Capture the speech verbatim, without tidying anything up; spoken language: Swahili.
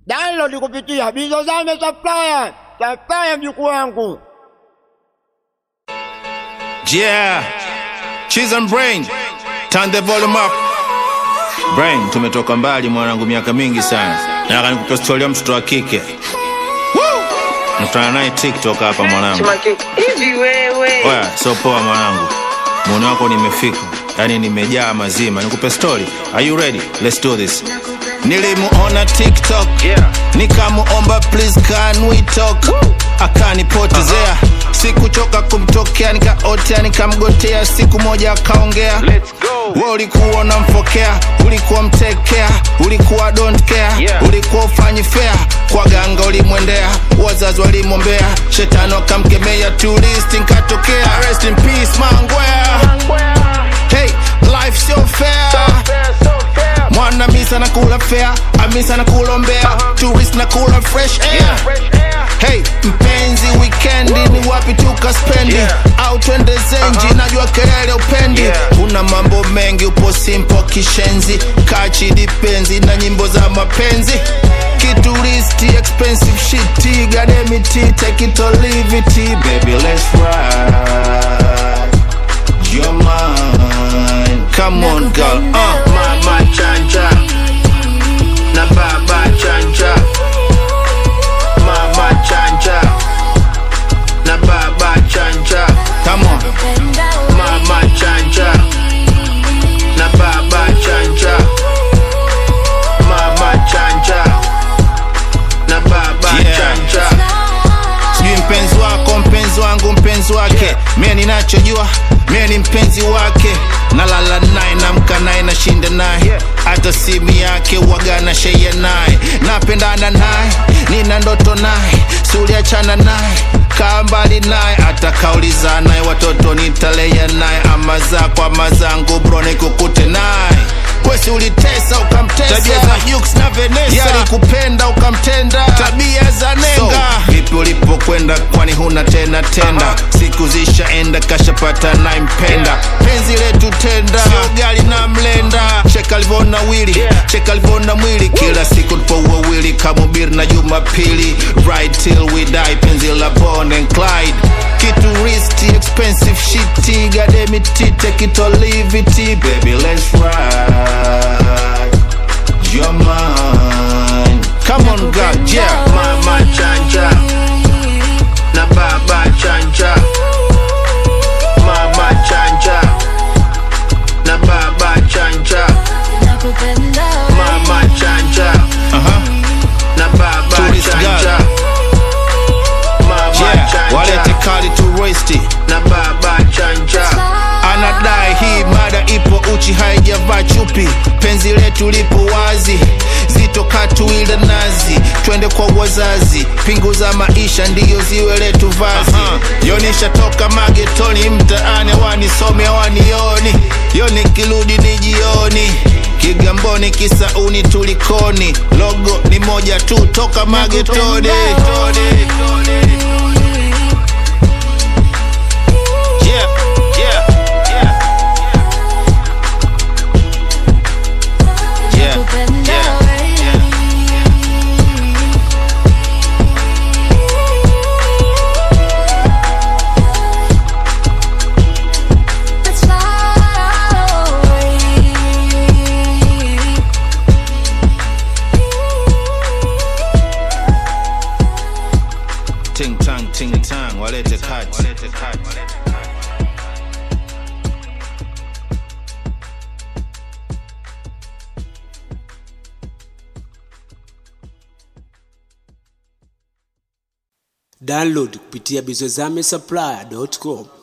Download kupitia Bizozame Supplier. Supplier mjukuu wangu. Yeah. Cheese and brain. Turn the volume up. Brain, tumetoka mbali mwanangu miaka mingi sana. Nataka nikupe story ya mtoto wa kike. Woo! Nakutana naye TikTok hapa mwanangu. Hivi wewe. Oya, so poa mwanangu. Muone wako nimefika. Yaani nimejaa mazima. Nikupe story. Are you ready? Let's do this. Nilimuona TikTok, yeah. Nikamuomba please can we talk. Woo! Akanipotezea, uh-huh. Sikuchoka kumtokea, nikaotea, nikamgotea, siku moja akaongea. Let's go. Wewe ulikuwa unamfokea, ulikuwa mtekea, ulikuwa don't care, yeah. Ulikuwa ufanyi fair, kwa ganga ulimwendea, wazazi walimwombea, shetani akamkemea, tourist nikatokea. Rest in peace Mangwea. Hey, life so fair, so fair, so fair. Mwana misa na kula fair, amisa na kulombea, uh-huh. Tourist na kula fresh air, yeah, fresh air. Hey, mpenzi weekendi ni wapi tukaspendi, yeah. Au twende zenji, uh-huh. Najua kelele upendi, yeah. Una mambo mengi upo simple kishenzi, kachi dipenzi na nyimbo za mapenzi. Kituristi expensive shit, gademiti, take it or leave it. Baby let's ride, you're mine. Come on girl, uh. Mama chanja, na baba chanja. Mama chanja, na baba chanja. Come on. Mama chanja, na baba chanja. Mama chanja, na baba yeah. Chanja. Sijui mpenzi wako, mpenzi wangu, mpenzi wake, yeah. Mie ninachojua, mie ni mpenzi wake. Nalala naye, namka naye, nashinda naye, hata simu yake waga na share naye. Napendana naye, nina ndoto naye, suliachana naye, kaa mbali naye, hata kauliza naye, watoto nitalea naye. Ama zako ama zangu bro nikukute naye. Kwesi ulitesa ukamtesa, tabia za Jux na Vanessa, yali kupenda ukamtenda, tabia za nenga. So, vipi ulipokwenda kwani huna tena tenda, uh-huh. Siku zishaenda kashapata na impenda, yeah. Penzi letu tenda, sio gali na mlenda. Cheka livona wili, yeah. Cheka livona mwili, kila siku tupo wawili kama Biri na Jumapili. Ride till we die, penzi la Bonnie and Clyde. Kitu risky, expensive shit, gademiti, take it or leave it. Baby let's ride, you're mine. Come on girl, yeah. Mama chanja, na baba chanja. Mama chanja, na baba chanja. Mama chanja, uh-huh. Na baba chanja. Mama yeah. Chanja, walete kali turisti, na baba chanja. Anadai hii mada ipo uchi haijavaa chupi, penzi letu lipo wazi, zito katu ile nazi, twende kwa wazazi, pingu za maisha ndiyo ziwe letu vazi. uh-huh. Yonisha toka magetoni, mtaani wanisome wanioni, yoni kiludi ni jioni, Kigamboni Kisauni tulikoni, logo ni moja tu toka magetoni. Yeah, yeah. Ting tang ting tang, walete cut, walete cut. Download kupitia bizozame supplier dot com.